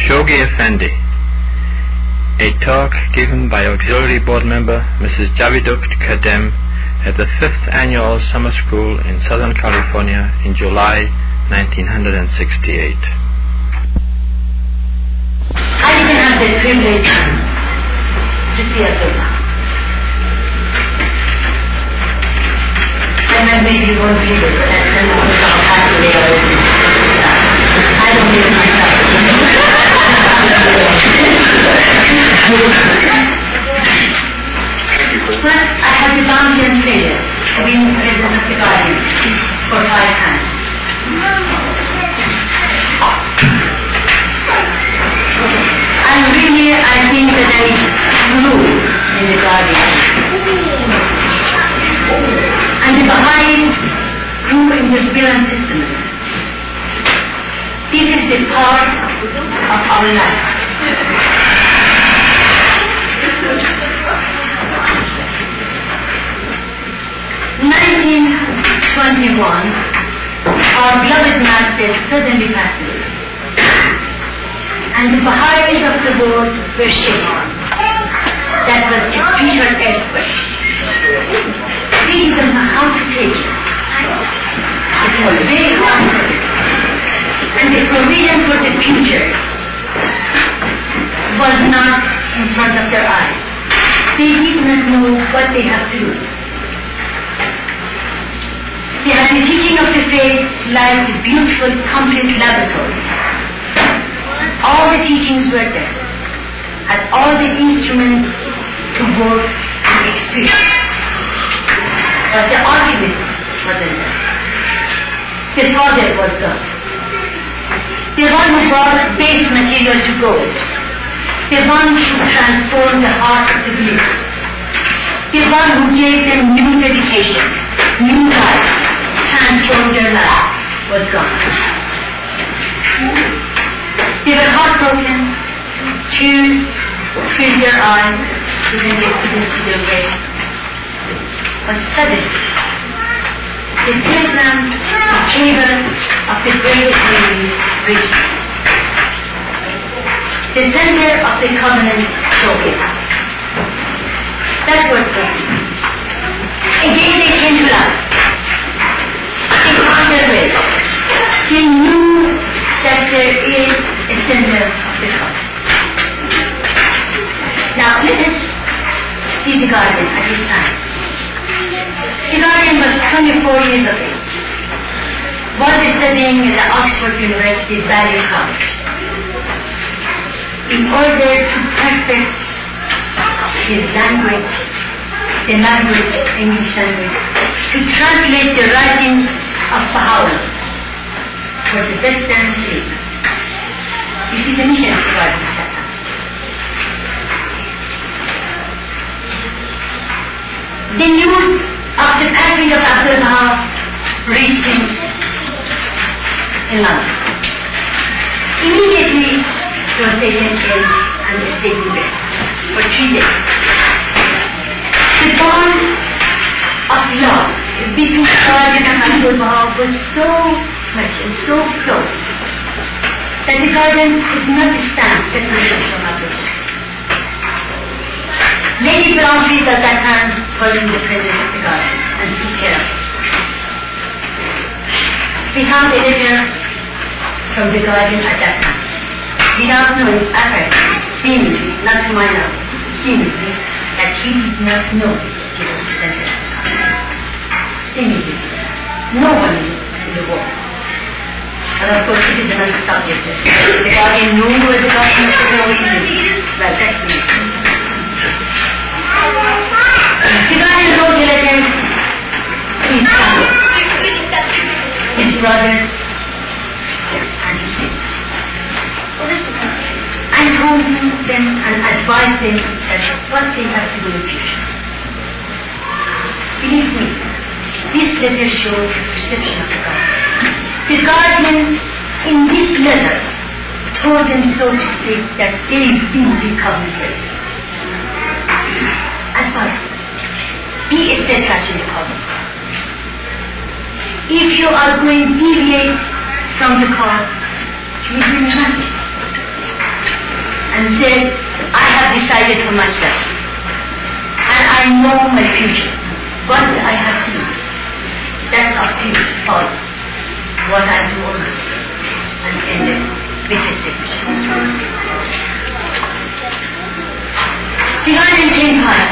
Shoghi Effendi. A talk given by Auxiliary Board Member Mrs. Javiduk Kadem at the 5th Annual Summer School in Southern California in July 1968. I didn't have the privilege to see a film. I met maybe one people and all happily I don't live myself. But I had the bounty and pleasure of being president of the Guardian for 5 times. And really, I think that I grew in the Guardian. And the Baha'is grew in the Biran system. This is the part of our life. In 1921, our beloved master suddenly passed away. And the Baha'is of the world were shaken. That was a spiritual earthquake. We didn't know how to take it. It was very hard. And the provision for the future was not in front of their eyes. They did not know what they have to do. They had the teaching of the faith like a beautiful, complete laboratory. All the teachings were there, had all the instruments to work and experience. But the alchemist wasn't there. The father was God. The one who brought base material to gold. The one who transformed the heart of the believers. The one who gave them new dedication, new life, transformed their life was God. They were heartbroken, tears filled their eyes, even they couldn't see their way. But suddenly, the telegram, the cable of the great enemy reached me. The center of the covenant showed up. That was God. Again they came to life. They found their way. They knew that there is a center of the covenant. Now let us see the Guardian at this time. The Guardian was 24 years of age. Was studying at the Oxford University Balliol College. In order to perfect his language, English language, to translate the writings of Baha'u'llah for the Western Sea. You see the mission of the Guardian at that time. The news of the passing of Abdul Baha reached him in London. Immediately he was taken in and stayed in bed for 3 days. The bond of love between Guardian and Abdul Baha was so much and so close that the Guardian could not stand separation from Abdul Baha. Lady Brownfield at that time was in the presence of the Guardian and took care of it. We found a letter from the Guardian at that time. Without knowing, seemingly, not to my knowledge, seemingly, that he did not know he was the center of the covenant. Seemingly, no one in the world. And of course, it is another subject. The Guardian knew who was the Guardian of the world. Well, that's the reason. The Guardian wrote a letter to his family, his brothers, and his sisters. And told them and advised them as what they have to do in the future. Believe me, this letter shows the perception of the Guardian. The Guardian, in this letter, told them, so to speak, that they will become slaves. Advise them. Be steadfast in the cause. If you are going to deviate from the cause, you will do nothing. my future, what I have seen, that's up to you, Paul, what I do on myself, and ended with his signature. The Guardian came higher.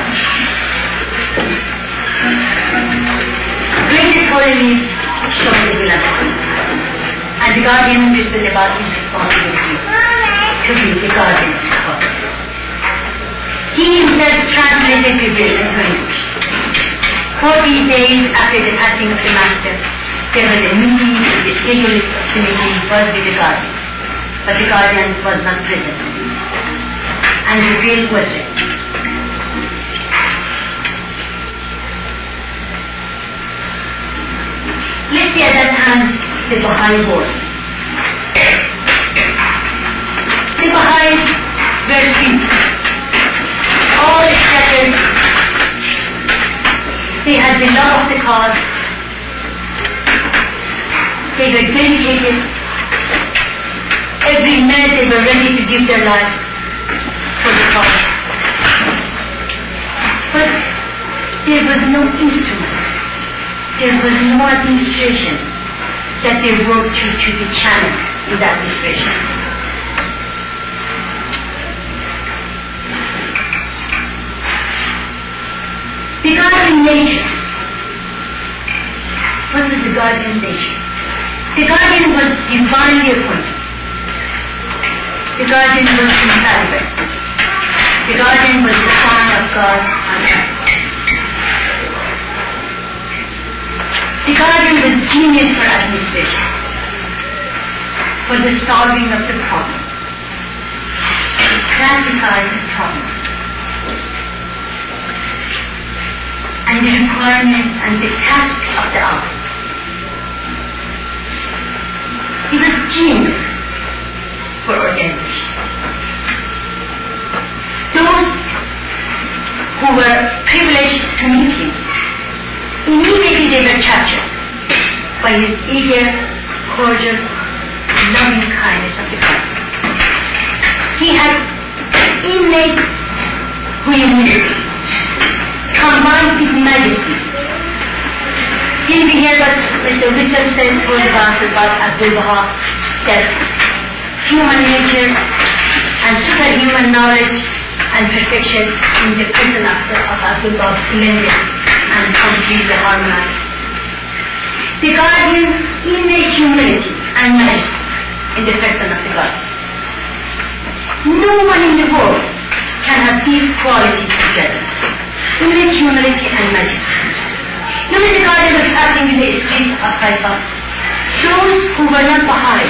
Greatest holy showed the will of God. And the Guardian understood about his responsibility to be the guardian of God. He himself translated the will into English. 40 days after the passing of the Master, there was a meeting with the scheduled committee was with the Guardian. But the Guardian was not present. And the will was read. Let's see at that time the Baha'i board. The Baha'is were free. All accepted. They had the love of the cause. They were dedicated. Every minute they were ready to give their life for the cause. But there was no instrument. There was no administration that they worked to be channeled in that administration. The Guardian nature. What was the Guardian nature? The Guardian was divinely appointed. The Guardian was infallible. The Guardian was the Son of God on earth. The Guardian was genius for administration, for the solving of the problems. He classified the problems and the requirements and the tasks of the hour. He was genius for organization. Those who were privileged to meet him, immediately they were captured by his eager, cordial, loving kindness of the God. He had innate humility, combined with majesty. Didn't we hear what Mr. Richard said told about Abdul Baha, that human nature and superhuman knowledge and perfection in the person of Abdul Baha blended and completely harmonized. The Guardian's innate humility and majesty in the person of the Guardian. No one in the world can have these qualities together. Innate humility and majesty. Look at the Guardian was passing in the streets of Haifa. Those who were not Baha'is,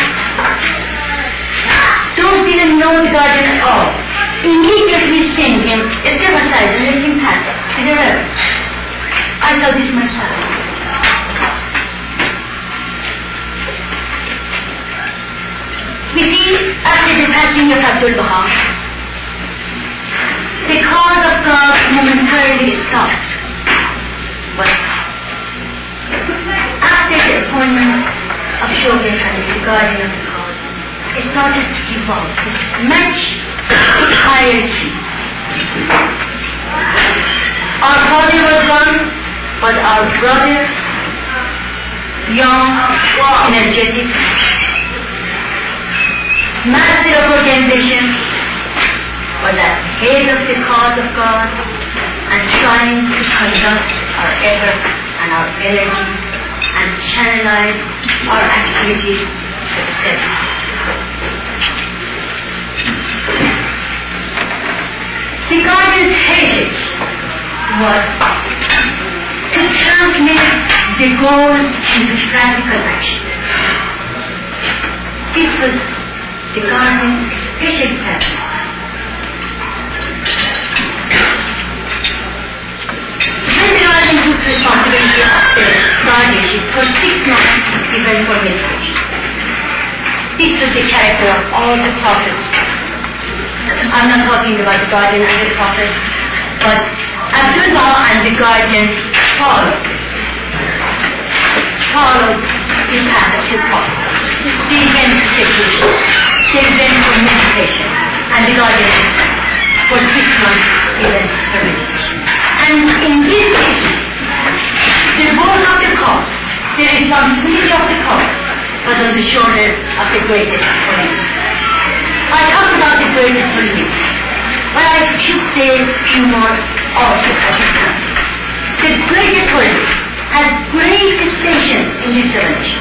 those didn't know the Guardian at all, immediately sent him a suicide and let him pass to the river. I saw this myself. We see after the passing of Abdul Baha, the cause of God momentarily stopped. But after the appointment of Shoghi Effendi, the Guardian of the cause, it started to evolve with much hierarchy. Our father was gone, but our brother, young, energetic, master of organization, was at the head of the cause of God and trying to conduct our effort and our energy and channelize our activities successfully. The Guardian's heritage was to transmit the goals into practical action. This was the Guardian's special purpose. When the Guardian took responsibility of the guardianship for 6 months, he went for meditation. This was the character of all the prophets. I'm not talking about the Guardian and the prophet, but Abdul Baha and the Guardian followed the path of his prophet. They went to seclusion. They went for meditation. And the Guardian for 6 months he went for meditation. And in this the shoulders of the greatest holy. I talked about the greatest holy, but I should say a few more also at this time. The greatest holy has great distinction in this revelation.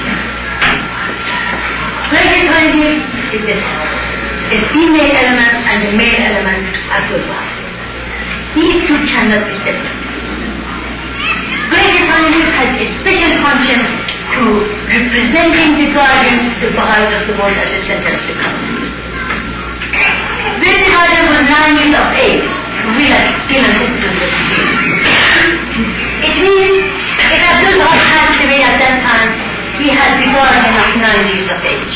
Greatest holy is this: the female element and the male element are good ones. These two cannot be separate. Greatest holy has a special function to representing the guardian to the Baha'is of the world at the center of the country. Greatest holy was 9 years of age. We are still understood this. It means if Abdul Baha passed away at that time, he had the guardian of 9 years of age.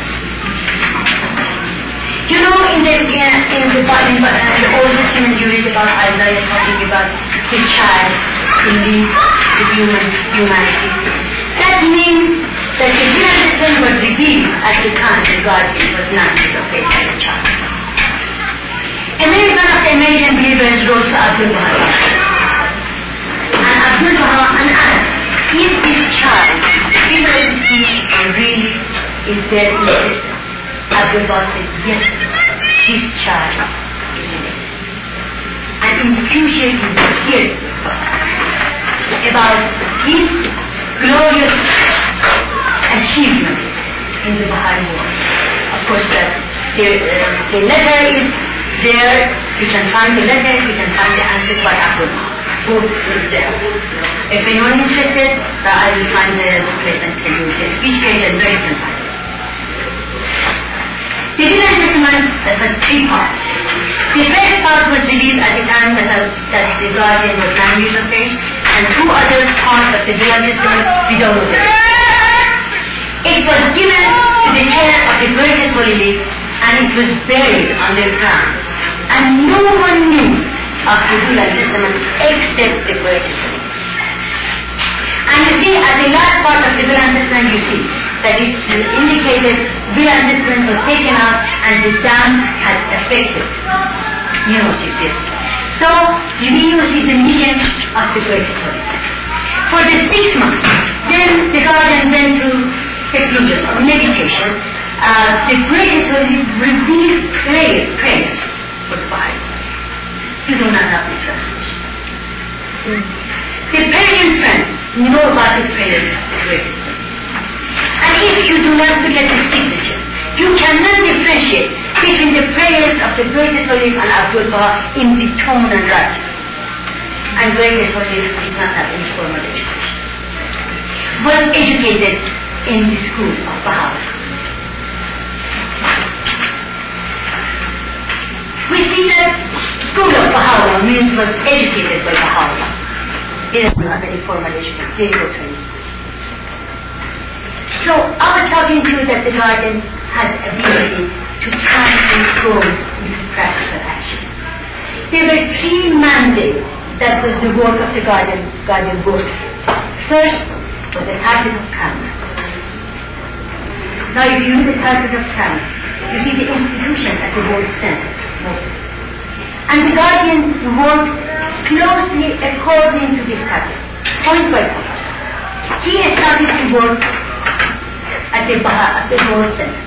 You know, in the Old Testament, you read about Isaiah talking about the child who leads the humanity. That means that the human was revealed at the time the guardian was 9 years of age as a child. One of the American believers wrote to Abdul Baha, and Abdul Baha and asked, is this child seriously and really is there in the system? Abdul Baha said, yes, this child is in it. And in the future you will hear about his glorious achievements in the Baha'i world. Of course, the letter is there. You can find the letter, you can find the answers by Abdul Baha. Both is there. If anyone is interested, I will find the place and tell you the speech page and where you can find it. The Divine Testament has 3 parts. The first part was revealed at the time that the guardian was 9 years of age, and 2 other parts of the Divine Testament we don't know. It was given to the care of the greatest Holy League, and it was buried underground. And no one knew of the Divine Testament except the greatest Holy League. And you see, at the last part of the Divine Testament, you see that it's indicated Divine Testament was taken out and the dam had affected. You know, see this. So, you see the mission of the greatest Holy League. For the 6 months, then the guardian went through seclusion or meditation. The greatest Holy League revealed prayers for the Bible. You do not have the translation. The Persian friends know about the prayers of the greatest Holy League. And if you do not look at the signature, you cannot differentiate between the prayers of the greatest Holy League and Abdul Baha in the tone and writing. And greatest Holy League did not have any formal education. Was educated in the school of Baha'u'llah. We see that school of Baha'u'llah means was educated by Baha'u'llah. He doesn't have any formal education. They go to his. So I was talking to you that the guardian had the ability to translate goals into practical action. There were 3 mandates that was the work of the guardian worked. First was the Target of Karma. Now if you use the Target of Karma, you see the institution at the world center mostly. And the guardian worked closely according to this target, point by point. He started to work at the World Center.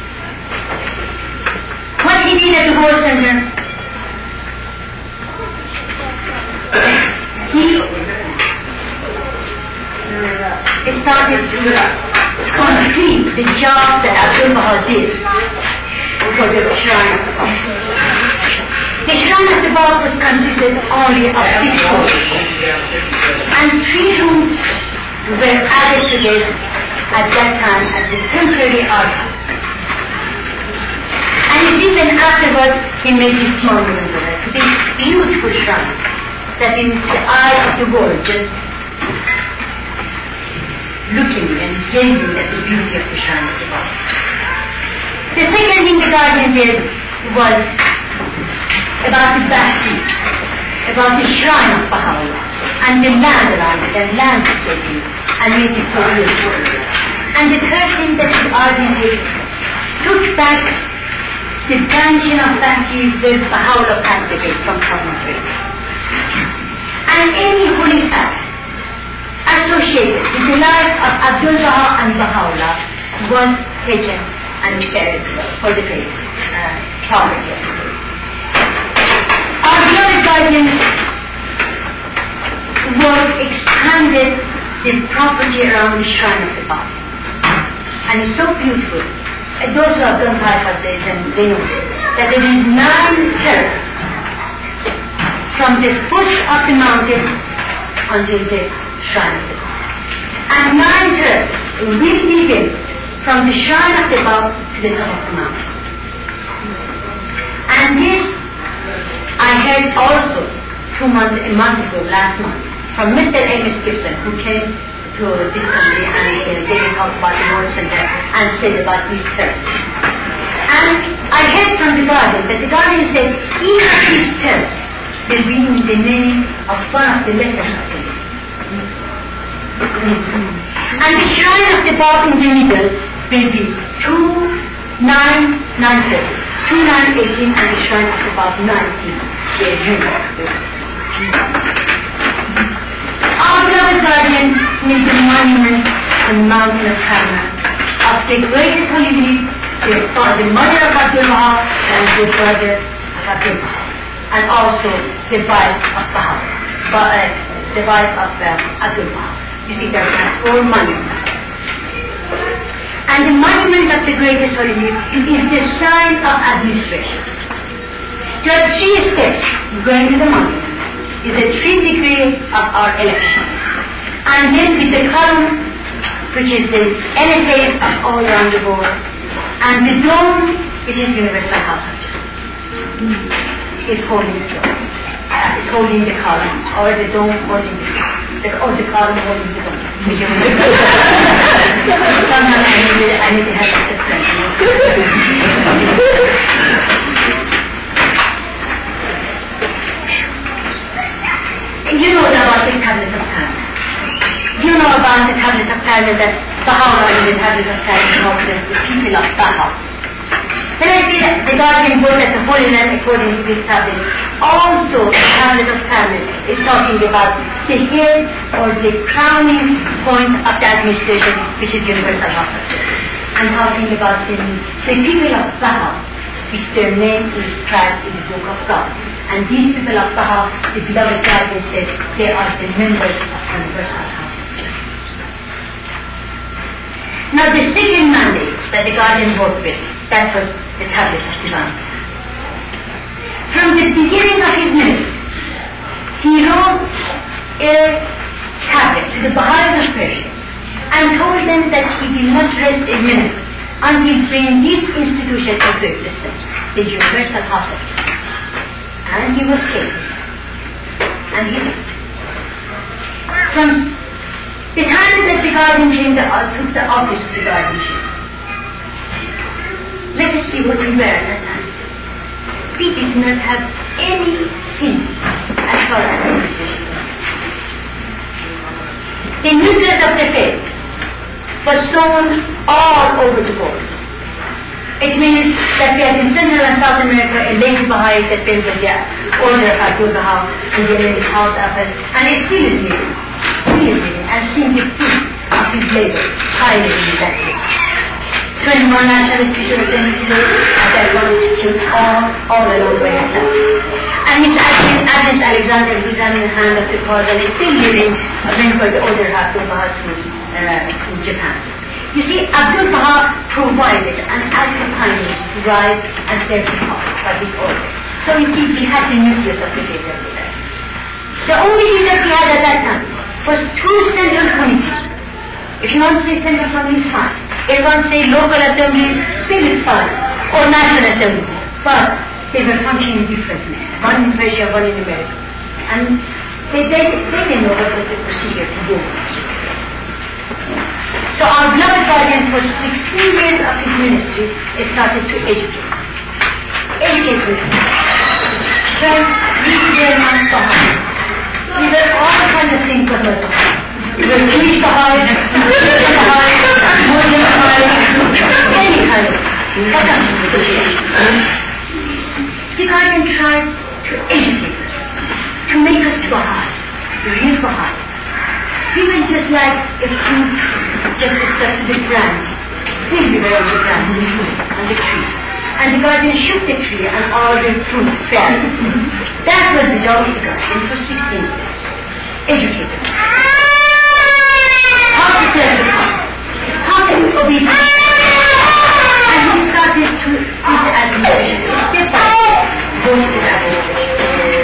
What he did at the World Center, he started to complete the job that Abdul Baha did for the shrine of the Baha. The shrine of the Baha was consisted only of 6 rooms, and 3 rooms were added together at that time as a temporary archive. And you see then afterwards he made this monument of it, this beautiful shrine that in the eye of the world just looking and gazing at the beauty of the shrine of the Baha. The second thing the guardian did was about the Basti, about the shrine of Baha'u'llah and the land around it and landscaping and made it so beautiful. And the third thing that the guardian did took back the dungeon of Basti where Baha'u'llah passed away from common graves. And any holy act associated with the life of Abdul Baha and Baha'u'llah was taken and for the faith, property. Our beloved guardian work expanded the property around the shrine of the Baba. And it's so beautiful. And those who have done Taifa days, and they know that there is 9 terraces from the foot of the mountain until the shrine of the Baba. And 9 terraces will begin from the shrine of the Baba to the top of the mountain. And this I heard also a month ago, last month, from Mr. Amos Gibson, who came to this country and gave a talk about the World Center and said about these terraces. And I heard from the Guardian that the Guardian said each of these terraces will be in the name of one of the letters of the name. And the shrine of the Baba in the middle will be 2993, 2918, and the shrine of the Baba 19. Our beloved guardian is the monument on the mountain of Karna of the greatest Holy League, the mother of Abdul Wahab and the brother of Abdul Wahab, and also the wife of Wahab, the wife of Abdul Wahab. You see, there are 4 monuments. And the monument of the greatest Holy League is the sign of administration. There are 3 steps going to the monument. Is the 3 degrees of our election. And then with the column, which is the NSA of all around the world, and the dome, which is Universal House of Justice, is holding the dome. It's holding the column, or the dome holding the column, or the column holding the dome. Which is sometimes I need to have that You know about the tablets of time. You know about the tablets of time that Baha'u'llah in the tablets of time talks to the people of Baha. Then I see that the Guardian book at the Holy Land according to this tablet. Also, the tablet of time is talking about the head or the crowning point of the administration, which is Universal House. I'm talking about the people of Baha, which their name is inscribed in the Book of God. And these people of Baha, the beloved Guardian said, they are the members of Universal House. Now the second mandate that the Guardian worked with, that was the tablet of Divine. From the beginning of his ministry, he wrote a tablet to the Baha'is of Persia and told them that he will not rest a minute until bring this institution into existence, the Universal House of Justice. And he was killed. And he left. From the time that the Guardian came took the office of the guardianship, let us see what we were at that time. We did not have anything as far as the position. The nucleus of the faith was sown all over the world. It means that we have in Central and South America a lady Baha'i that built the order of Abdul Wahab and the name is House of it, and it still is living. And seeing the fruit of his labor highly in that way. 21 national institutions today, as I want to teach all along by herself. And his Agnes Alexander, who's on the hand of the cause, and is still living, went for the order of Abdul Wahab to Japan. You see, Abdul Wahab provided an active pioneer to rise and serve the cause by this order. So you see, we had the nucleus of the faith that we had. The only thing that we had at that time was 2 central committees. If you want to say central committee, it's fine. If you want to say local assembly, still it's fine. Or national assembly. But they were functioning differently. One in Persia, one in America. And they didn't know what was the procedure to do. So our beloved Guardian, for 16 years of his ministry, started to educate. Educate them. Then, these were not Baha'is. These were all kinds of things but not Baha'is. We were Jewish Baha'is, Muslim Baha'is, Muslim Baha'is, any kind of The Guardian tried to educate us, to make us Baha'is, real Baha'is. We were just like a fruit, just stuck to the branch. please beware of the branches and the trees. And the guardian shook the tree and all the fruit fell. That was the job of the guardian for 16 years. Educated. How to serve the court. How to be obedient. And he started to do the administration. Step by step, go to the administration.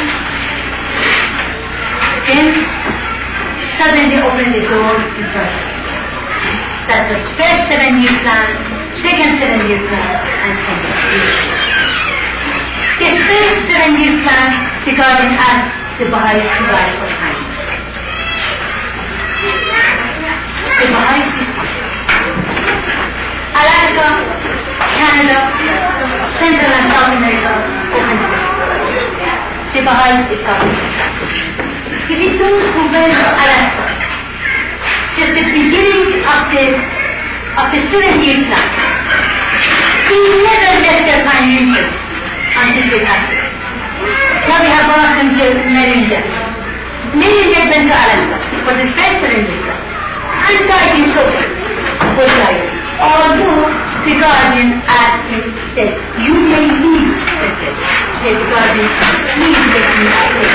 Then, suddenly they opened the door to Turkey. That was first 7-year plan, second 7-year plan, and 10-year plan. The first 7-year plan, the guardian asked the Baha'is to buy for time. The Baha'is responded. Alaska, Canada, Central and South America, open to them. The Baha'is is coming. It is those who went to Alaska, just the beginning of the 7-year plan. He never left their financials until they passed it. Now we have one of them to Meringer. Meringer went to Alaska for the first 7-year plan. And died in Soviet. Was died. Although the guardian asked him, said, you may leave, said the guardian, please let me stay.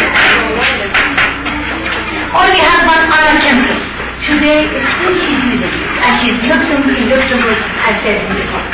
Only have one other temple. Today is who she's using, and she's in Luxembourg, as said in the book.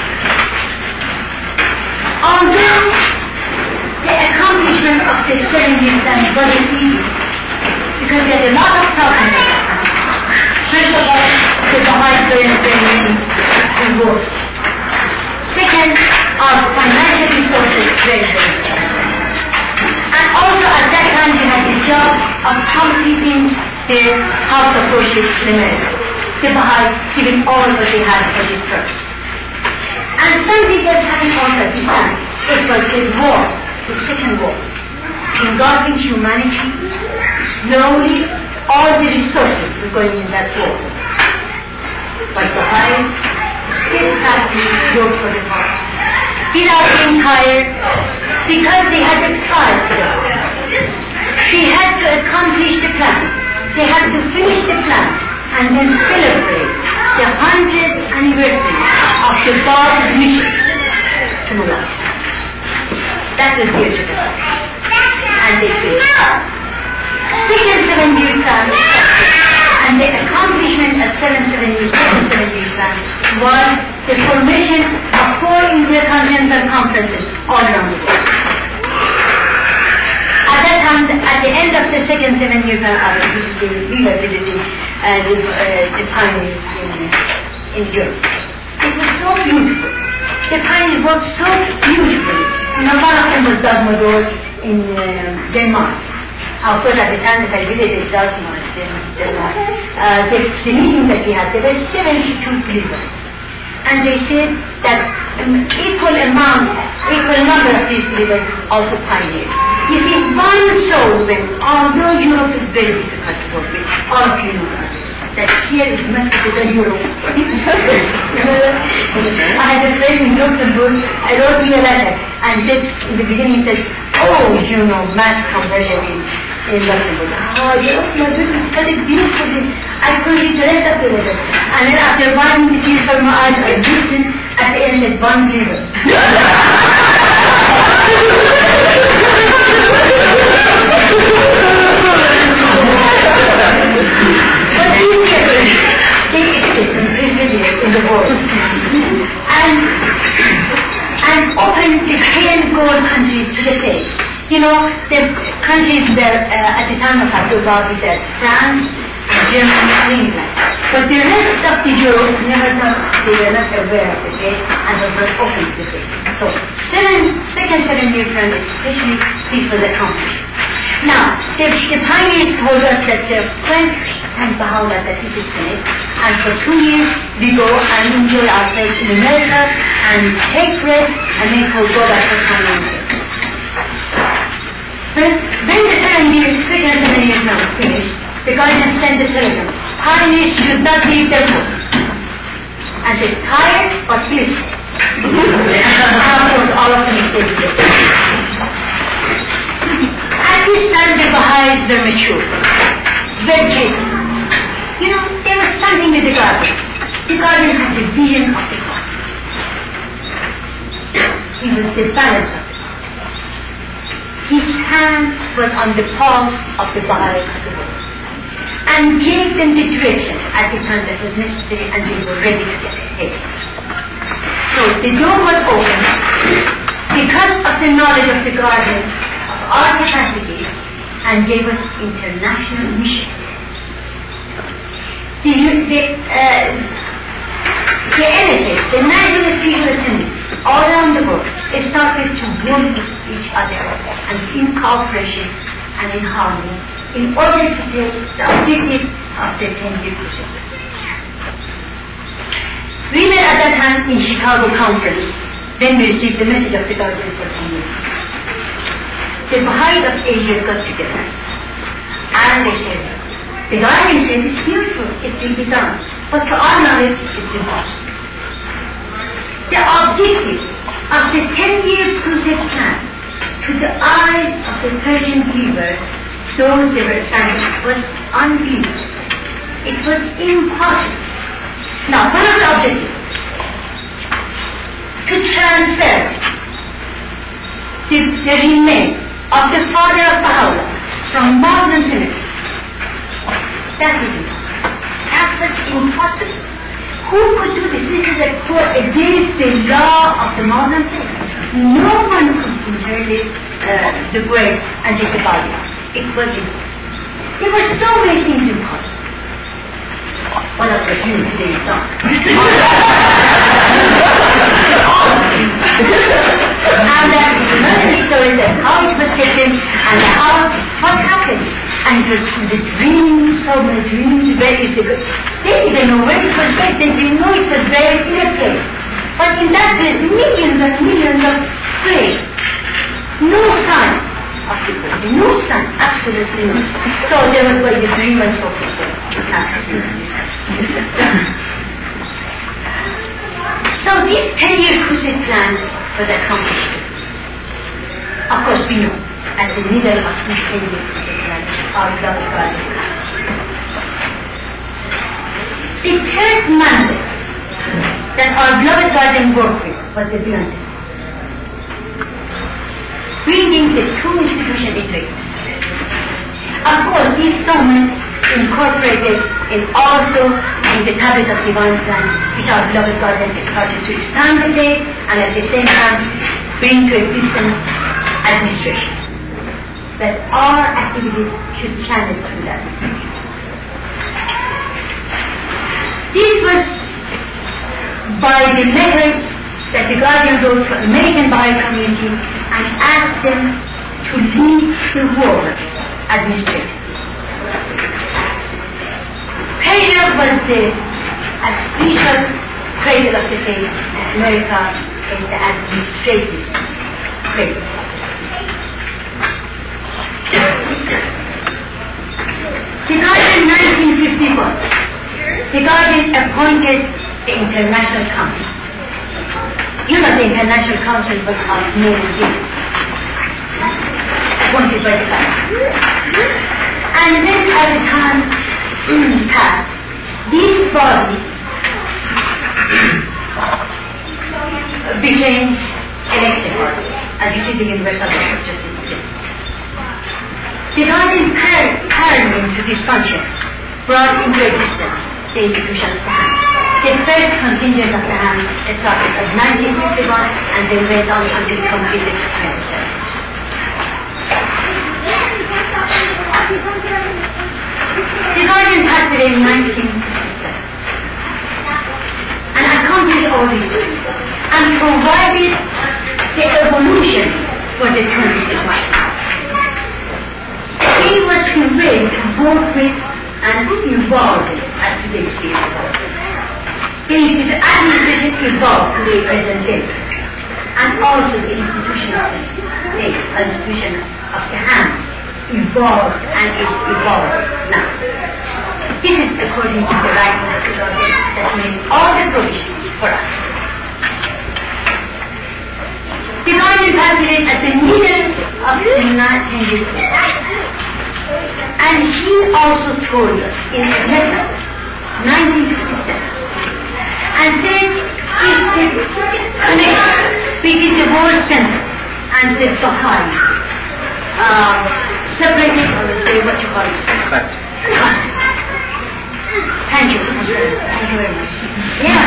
Although the accomplishment of the 7-year plan wasn't easy, because there's a lot of problems. First of all, the Baha'is were in war. Second, our financial resources were very scarce. And also at that time they had the job of completing their house of worship in America. The Baha'is giving all what they had for this purpose. And some people having also decided it was a war, the second war, engulfing humanity. Slowly, all the resources were going in that war. But Baha'is steadfastly worked for the cause. Without being tired, because they had a trial to do. They had to accomplish the plan. They had to finish the plan and then celebrate the 100th anniversary of the Bob's mission to Mullah. That was their job. And they failed. Second 7-year plan was successful, and the accomplishment of second 7-year plan was the formation of 4 intercontinental conferences all around the world. At that time, at the end of the second 7-year plan, we were visiting the pioneers in Europe. It was so beautiful. The pioneers worked so beautifully. One of them was Dagmador in Denmark. Of course, at the time that I visited Denmark, the meeting that we had, there were 72 believers. And they said that equal number of these believers also pioneered. You see, one soul, although Europe is very difficult to work with, all of you know that here is much better than Europe. I had a friend in Luxembourg. I wrote me a letter, and just in the beginning he said, oh, you know, mass conversion in Luxembourg. Oh, yes, my goodness, that is beautiful. I couldn't read the rest of the letter. And then after one tear from my eyes, I listened, at the end said, one believer. In the world. And open the 10 gold countries to the state. You know, the countries that at the time of Abdullah we said France, Germany, and England. But the rest of the Europe never thought they were not aware of the state and was not open to the state. So, second 7-year plan especially this was accomplished. Now, the pioneers told us that when and Baha'u'llah that this is finished, and for 2 years we go and enjoy ourselves in America and take rest and then we'll go back to Canada. When the second 7 years now is finished, the guardian sent the telegram. Pioneers should not leave their post. And they're tired but blissful. Of course, all of them stayed there. At this time, the Baha'is were mature, very capable. You know, they were standing with the guardian. The guardian had the He was the balance of it. His hand was on the pulse of the Baha'i of the world and gave them the direction at the time that was necessary, and they were ready to get ahead. So the door was open because of the knowledge of the Guardian of our capacity and gave us international mission. The NSS, the National Spiritual Assemblies, all around the world, started to work with each other and in cooperation and in harmony in order to take the objective of the 10-year crusade. We were at that time in Chicago Conference. Then we received the message of the Guardian for 10 years. The Baha'is of Asia got together and they said, the Guardian said it's beautiful, it will be done, but to our knowledge it's impossible. The objective of the 10-year crusade plan to the eyes of the Persian believers, those they were standing, was unbelievable. It was impossible. Now, one of the objectives to transfer the remains of the father of Baha'u'llah from Muslim cemetery. That was impossible. That was impossible. Who could do this? This is against the law of the Muslim faith. No one could interpret the grave and take the body. It was impossible. There were so many things impossible. One of the few today is done. And that is another story that how it was taken and what happened. And the dreams, so many dreams, where is the good? They didn't know where it was buried. They didn't know it was buried in a place. But in that place, millions and millions of graves. No sign of the grave. No sign. Absolutely no. So there was the dream and so forth. So this 10-year crusade plan was accomplished. Of course we know, at the middle of this 10-year crusade plan, our beloved Guardian comes. The third mandate that our beloved Guardian worked with was the Beyond, bringing the two institutions into existence. Of course, these documents incorporated in also in the tablets of divine plan, which our beloved Guardian started to expand the day and at the same time bring to existence administration. That our activities should channel through that administration. This was by the letters that the Guardian wrote to American Baha'i community and asked them to lead the world administratively. Persia was the spiritual cradle of the faith, and America is the administrative cradle. The Guardian 1951, the Guardian appointed the International Council. You know the International Council was of men and women, appointed by the Guardian. And then at the time passed, these bodies became elected, as you see the Universal Court of Justice today. The Guardian parallel to this function brought into existence the institution of the hand. The first contingent of the hand started at 1951 and then went on until completed 1927. The Guardian passed away in 1957 and accomplished all these things and provided the evolution for the 20th century. He was conveyed to work with and evolve as today's field. The administration evolved to the present day, and also the institution of the state, institution of the hand, evolved and is evolved now. This is according to the writing of the Guardian that made all the provisions for us. The Guardian passed away at the middle of the 19th century. And he also told us in a letter, 1957, and said if the connection it is the world center and the Baha'is separated or what you call it? Cut. Thank you. Thank you very much. Yeah.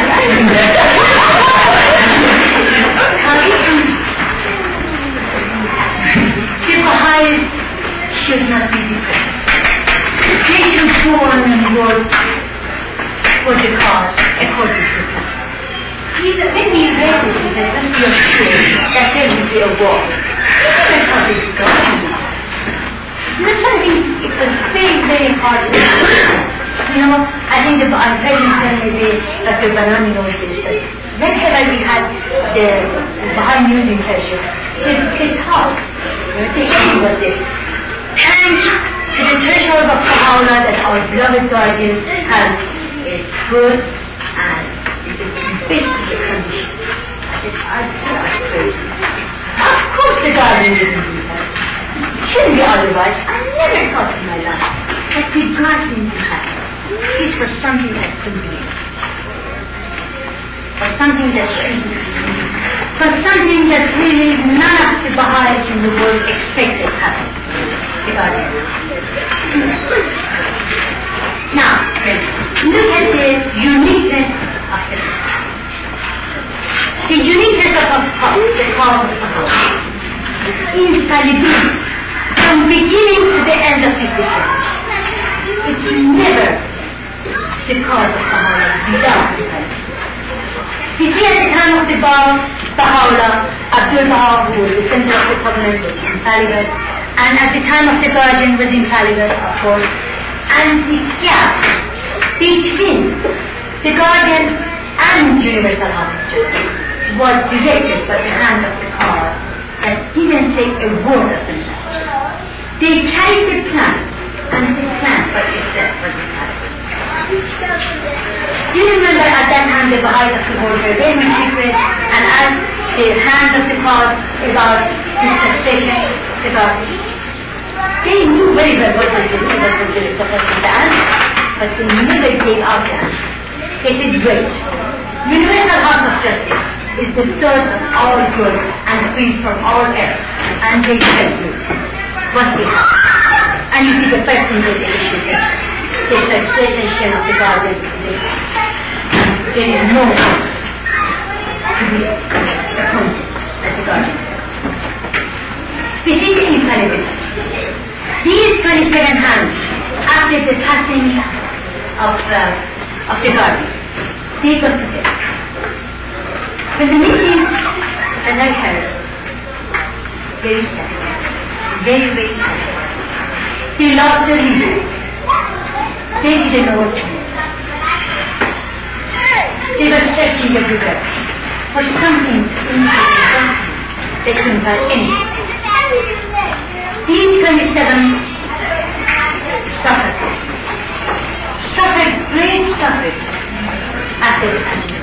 The Baha'is should not be depressed. They should go on and work for the cause according to the plan. When we read this, he said, let's be assured that there will be a war. That's how this is going. There's something, it was very, very hard. You know, I think I'm very interested that the Banani knows this, but whenever we had the Baha'i music session, it's hard. The issue was this. And to the threshold of Baha'u'llah that our beloved guardian has is good and is the best of the condition. I said, I'm crazy. Of course the guardian didn't do that. It shouldn't be otherwise. I never thought in my life that the guardian would happen. This was something that couldn't be. Or something that shouldn't be. But something that really none of the Baha'is in the world expected happened. The guardian. Now, look at the uniqueness of the cause. The uniqueness of the cause of the cause. Infallibility. From beginning to the end of this discussion. It's never the cause of Baha'u'llah without infallibility. You see, at the time of the Baha'u'llah, Abdul Baha, who was the center of the covenant, was infallible. And at the time of the Guardian was infallible, of course. And the gap between the Guardian and Universal Hospital was directed by the hand of the cause that didn't take a word of themselves. They carried the plan, and the plan by itself was infallible. Do you remember at that time the Baha'is of the world were very much secret, and as the hands of the cause about the succession, they knew very well what was supposed to be done, but they never gave out the answer. They said, wait. Universal House of Justice is the source of all good and free from all errors, and they tell you what they have. And you see the first thing that they issue is the succession of the Guardian. There is no one to be appointed as the Guardian. This is infallibility. These 27 hands, after the passing of the Guardian, they got together. When the meeting that I heard, very sad, very, very sad, they lost their leader. They didn't know what to do. They were searching everywhere for something to indicate something. They couldn't find anything. These 27 suffered great suffering after the passing.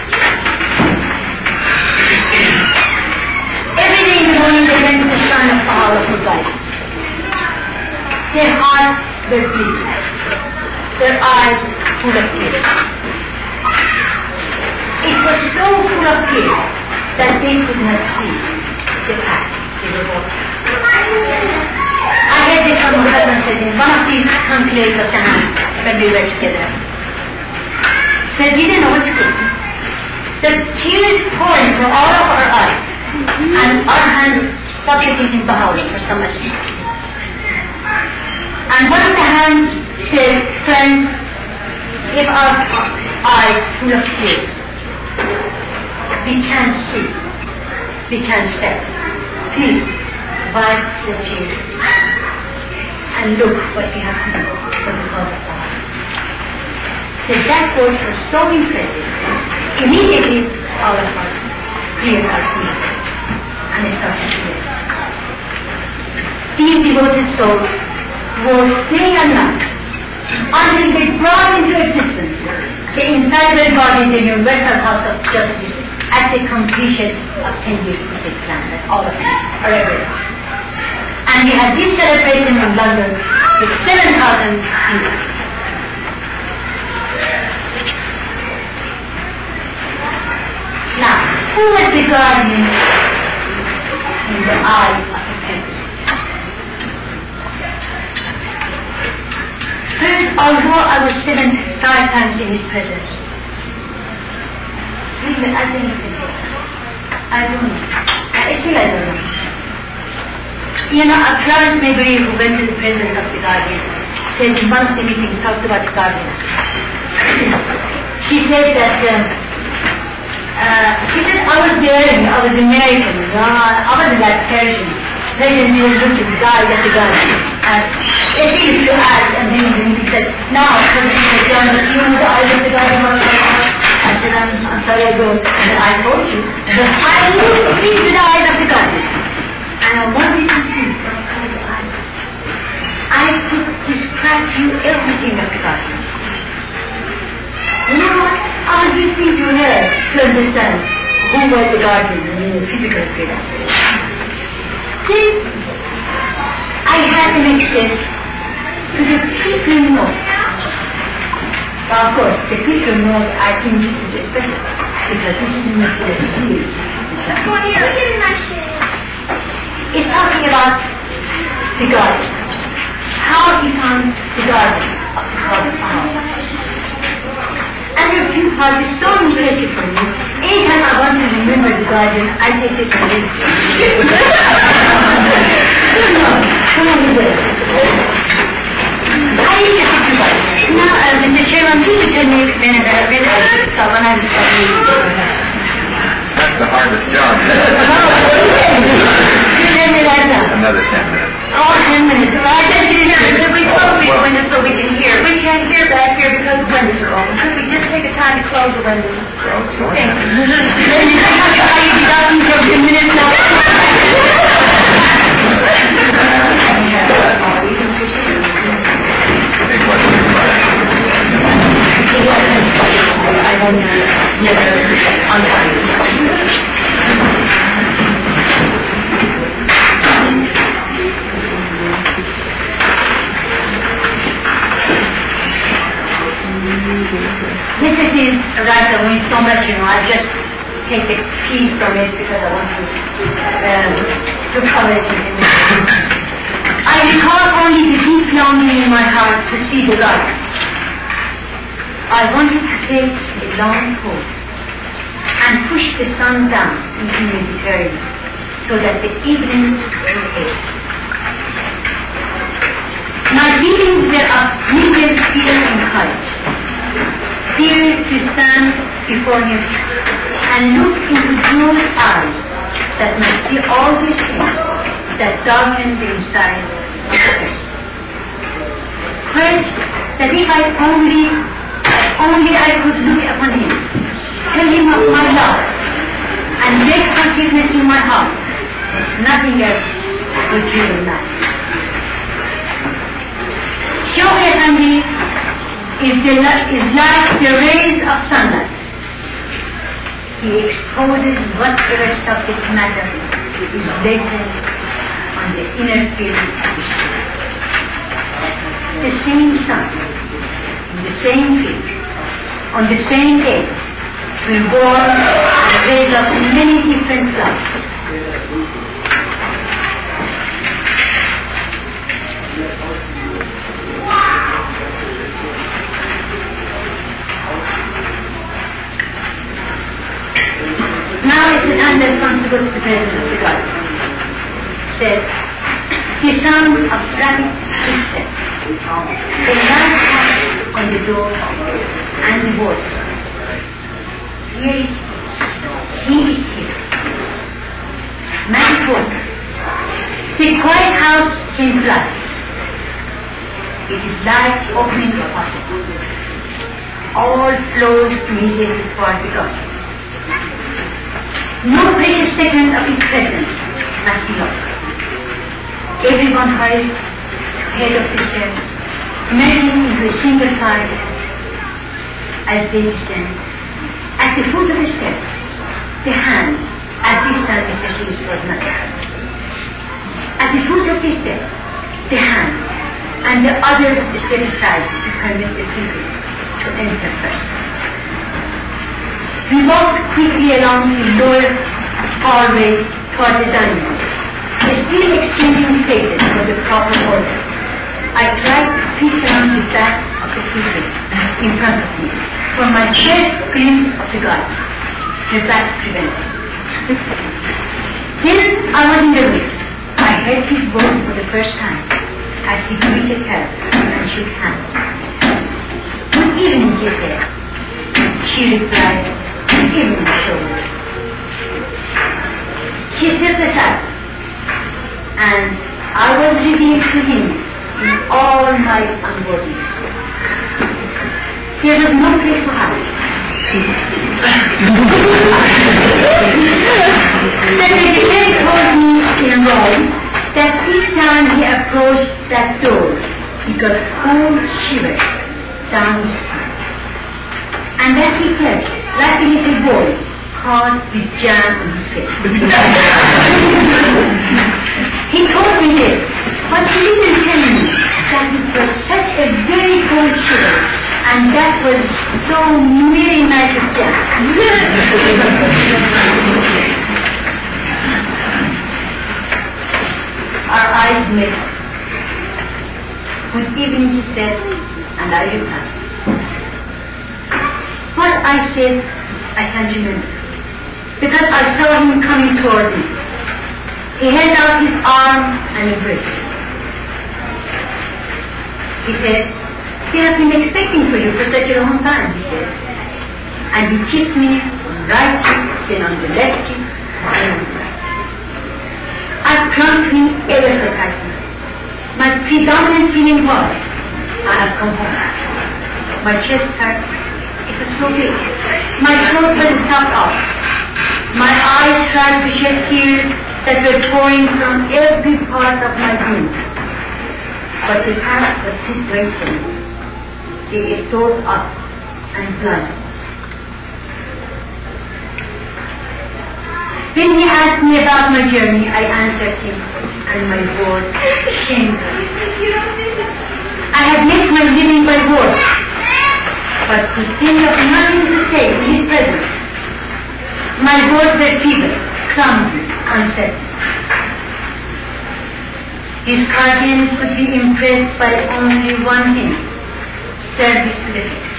Every day in the morning they went to the shrine of Baha'u'llah for guidance. Their hearts were bleeding. Their eyes full of tears. It was so full of tears that they could not see the path they were walking. I heard this from my husband said in one of these conclaves of the hand when we were together. Said we didn't know what to do. The tears pouring from all of our eyes and our hands supplicating Baha'u'llah for some assistance. And one of the hands said, friends, if our eyes full of tears, we can't see, we can't step. Please, wipe the tears and look what we have to do for the cause of God. So that voice was so impressive. Immediately, all of us cleared our feet and they started to live. These devoted souls worked day and night until they brought into existence the infallible body in the Universal House of Justice at the completion of 10 years of this plan that all of us are everywhere. And we had this celebration in London with 7,000 people. Now, who was the guardian the eye of the temple. First, although I was 75 times in his presence, really, I don't know. I still I don't know. You know, Florence Maybury, who went to the presence of the Guardian, said in one of the meetings, talked about the Guardian. She said that, I was daring, I was American, I wasn't like Persian. Persian made look at the guy, at the Guardian. They used to ask, and then he said, now, because he said, John, you know the eyes of the Guardian. I said, I'm sorry I don't, and I told you. But I knew these are the eyes of the Guardian. And I wanted to see what kind of eyes. I could describe to you everything of the Guardian. You know what? I was listening to her to understand who was the Guardian in the physical appearance. Then I had an access to the people north. Now, of course, the people north, I think this is special because this is in the field. It's talking about the Guardian. How he found the Guardian of the house. And a few parts is so impressive for me. Anytime I want to remember the Guardian, I take this and read it. Come on, now, Mr. Chairman, please tell me when I read when I was studying. That's the hardest job. Another 10 minutes. Oh, 10 minutes. Well, I guess you know, we close these windows so we can hear. We can't hear back here because the windows are open. Could we just take a time to close the windows? Well, it's more Thank you. How you be talking for 10 minutes now? Big question. I don't know. I'm sorry. This is a writer when so much, you know, I just take a piece from it because I want to cover it in the I recall only the deep longing in my heart to see the light. I wanted to take a long pole and push the sun down into the Mediterranean so that the evening will end. My feelings were of mingled fear and courage. Fear to stand before him and look into those eyes that might see all these things that darken the inside of the person. Courage that if I could look upon him, tell him of my love, and beg forgiveness in my heart, nothing else would really matter. Shawki Effendi is like the rays of sunlight. He exposes whatever subject matter is latent on the inner field of the spirit. The same sun, in the same field, on the same day, will born and raise up many different flowers. Now it's an under responsible to the presence of the God. Said, the sound of rapid footsteps, the light tap on the door, and the voice. Here is he is here. Magic work. The quiet house came to life. It is life opening the possible. All flows immediately toward the God. No precious second of his presence must be lost. Everyone hurries ahead of the steps, merging into a single file as they descend. At the foot of the steps, the hand, at this time Mr. Shields was not there. At the foot of the steps, the hand, and the others step aside to permit the people to enter first. We walked quickly along the lower hallway toward the dining room. still exchanging faces for the proper order. I tried to peek around the back of the people in front of me for my first glimpse of the garden. The back prevented. Then I was in the room. I heard his voice for the first time as he greeted her and shook hands. Good evening, he said. She replied, good evening, Shola. She stepped aside, and I was revealed to him in all my unworthiness. There was no place to hide. The secretary told me in Rome that each time he approached that door, he got a cold shiver down his spine. And that he felt like a little boy caught with jam on his face. He told me this, but he didn't tell me that it was such a very cold shiver, and that was so very nice of jam. Our eyes met. Good evening, he said, and I replied. What I said, I can't remember, because I saw him coming toward me. He held out his arm and embraced me. He said, "We have been expecting for you for such a long time," he said. And he kissed me on the right cheek, then on the left cheek, and on the right. I clung to him ever so tightly. My predominant feeling was, I have come home. My chest hurt. It was so big. My throat was stopped off. My eyes tried to shed tears that were pouring from every part of my being. But the heart was still grateful. It stored up and blood. When he asked me about my journey, I answered him, and my words shamed him. I had made my living by words, but could think of nothing to say in his presence. My words were feeble, clumsy, uncertain. His guardian could be impressed by only one thing: service to the faith.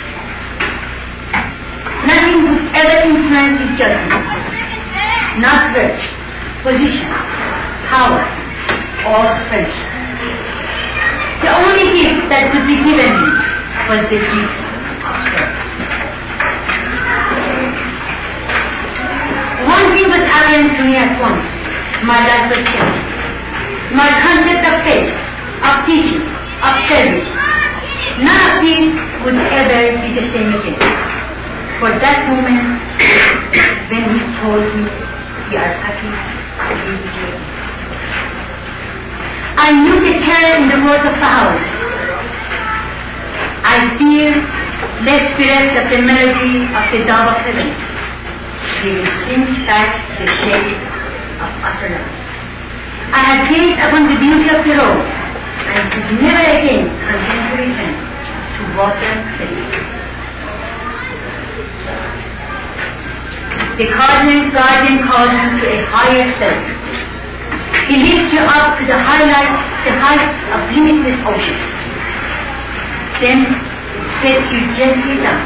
Nothing would ever influence his judgment, not wealth, position, power, or friendship. The only gift that could be given me was the gift of service. One thing was evident to me at once: my life was changed. My concept of faith, of teaching, of service, none of these would ever be the same again. For that moment, when he told me, "We are happy to be with you," I knew the terror in the words of the house. I feel less bereft of the melody of the dove of heaven. He will sink back the shade of utter love. I had gazed upon the beauty of the rose, and could never again content to return to water the leaves. The cardinal guardian calls you to a higher self. He lifts you up to the heights of limitless ocean. Then sets you gently down.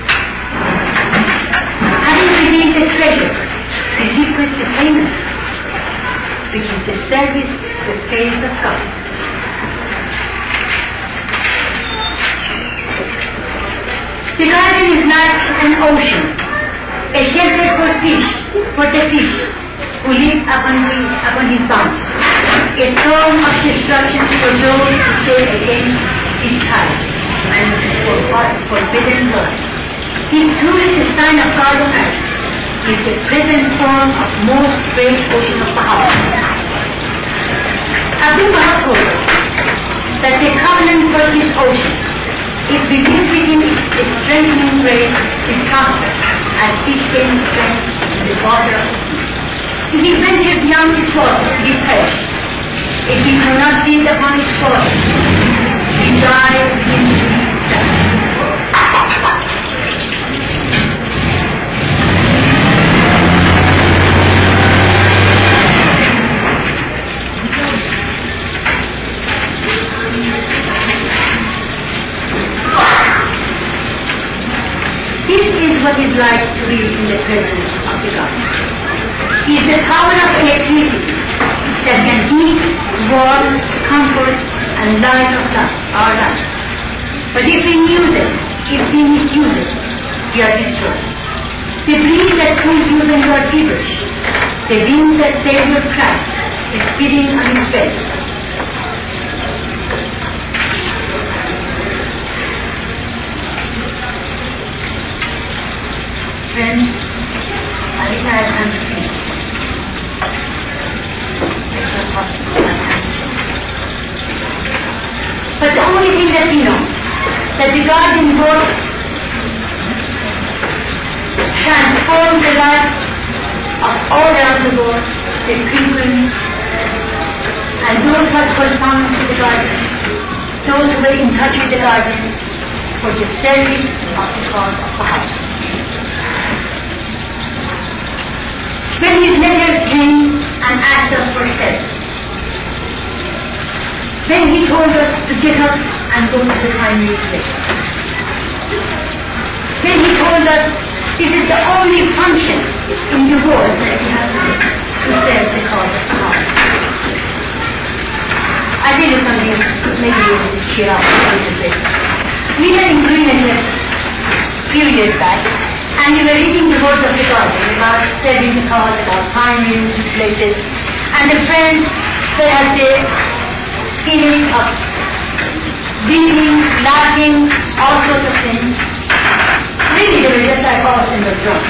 Having revealed the treasure, he requests the payment, which is the service to the face of God. The garden is like an ocean, a shelter for the fish who live upon his bounty, a storm of destruction for those who sail against his tide, and for forbidden blood. His tool is the sign of God on earth. He is the present form of most great ocean of power. Abdul Bahá told us that the covenant for this ocean is revealed within the strengthening grace is prosper as fish gain strength in the water of the sea. If he ventured beyond its water, he perished. If he could not feed upon its soil, he died in death. But if we use it, if we misuse it, we are destroyed. The breeze that pulls you when you are feverish, the wind that sails your craft, is spitting on his face. Friends, I wish I had time to finish. It's not possible, I can't stop. But the only thing that we know, that the Guardian book transformed the life of all around the world, the pilgrims, and those who had corresponded with the Guardian, those who were in touch with the Guardian, for the service of the cause of Baha'u'llah. When his letter came and asked us for help, then he told us to get up and go to the primary place. Then he told us this is the only function in the world that we have to serve the cause of God. I tell you something, maybe you will cheer up a little bit. We were in Greenland a few years back, and we were reading the words of the Guardian about serving the cause, about pioneering places, and the friends were at the feeling of weeping, laughing, all sorts of things. Really, they were just like us in the drum.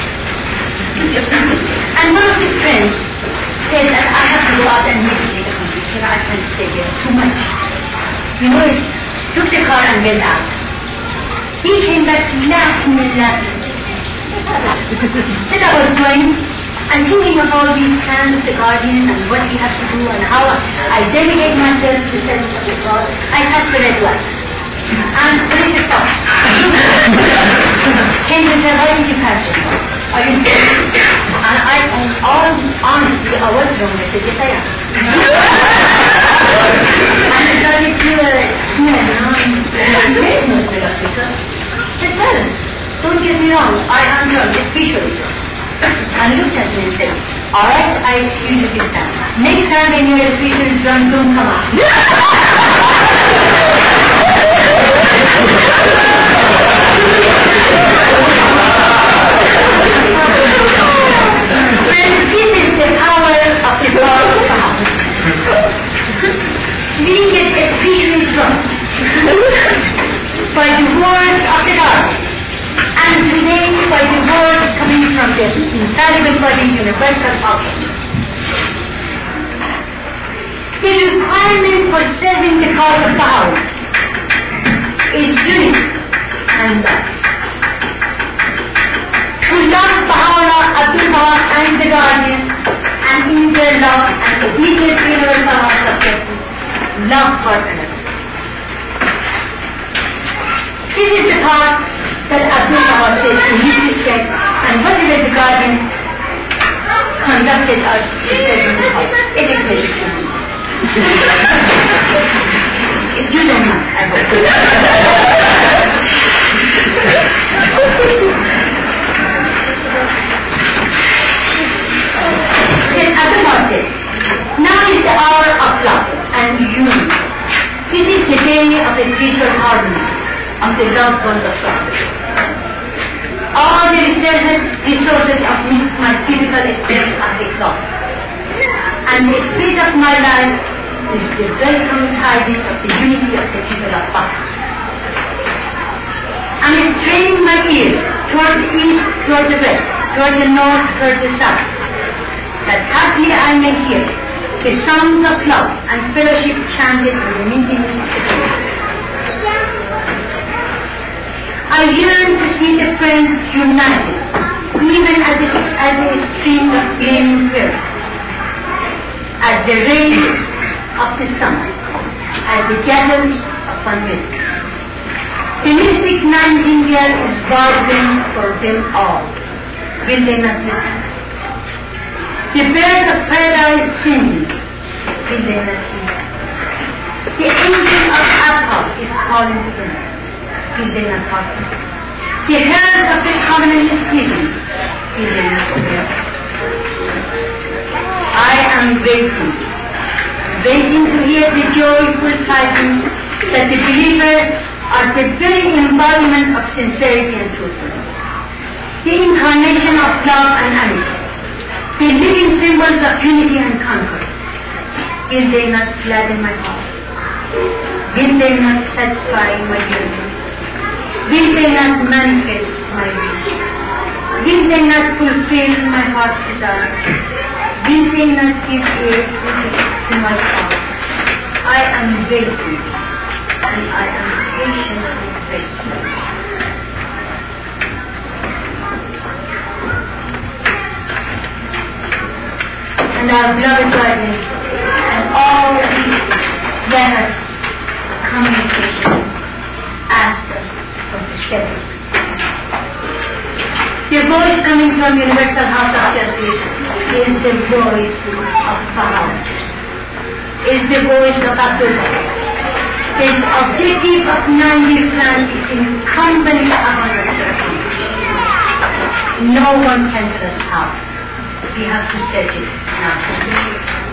And one of his friends said that I have to go out and meditate a country because I can't stay here, it's too much. You know, he took the car and went out. He came back laughing and laughing. Said I was going and thinking of all these plans of the Guardian and what he has to do and how I dedicate myself to the service of the cause. I passed the red light. And what is the stop? Came and said, why did you pass it? Are you dead? And I, all honestly, I was wrong. I said, yes I am. And I started to smell and there is no smell of liquor. I said, well, don't get me wrong, I am drunk, especially drunk. And looked at me and said, alright, I excuse you this time. Next time when you're especially drunk, don't come out. And this is the power of the God of God. We get especially drunk by the words of the God. And today, by the words coming from the infallible body, universal option. The requirement for serving the cause of Baha'u'llah is unity and love. To love Baha'u'llah, Abdul Baha and the Guardian, and in their love and obedience to universal objectives, love one another. This is the part that Abdul Baha said to his respect, and whatever the Guardian conducted us to serve the cause. It is very true. If you don't mind, I hope. Then Abdul Baha said, now is the hour of love and unity. This is the day of the spiritual harmony, of the loved ones of God. All the resources of my physical strength are exhausted. And the spirit of my life is the welcome tidings of the unity of the people of God. I am straining my ears toward the east, toward the west, toward the north, toward the south, that happily I may hear the songs of love and fellowship chanted in the meetings of the people. I yearn to see the friends united, even as a stream of flaming spirits, as the rays of the sun, as the gathers upon wind. The mystic nightingale is bargaining for them all. Will they not listen? The bird of paradise sings. Will they not hear? The angel of Abha is calling to them. Will they not hearken? The herald of the covenant is giving. Will they not obey? I am waiting to hear the joyful tidings that the believers are the very embodiment of sincerity and truthfulness, the incarnation of love and amity, the living symbols of unity and concord. Will they not gladden my heart? Will they not satisfy my yearning? Will they not manifest my wish? Will they not fulfill my heart's desire? Will they not give ear to my call? I am waiting, and I am patiently waiting. And our beloved guardian, and all these letters, communication, asked us for the steps. The voice coming from Universal House of Justice is the voice of power, is the voice of Abdullah. The objective of 9-year plan is incumbent upon us. No one can tell us how. We have to search it now.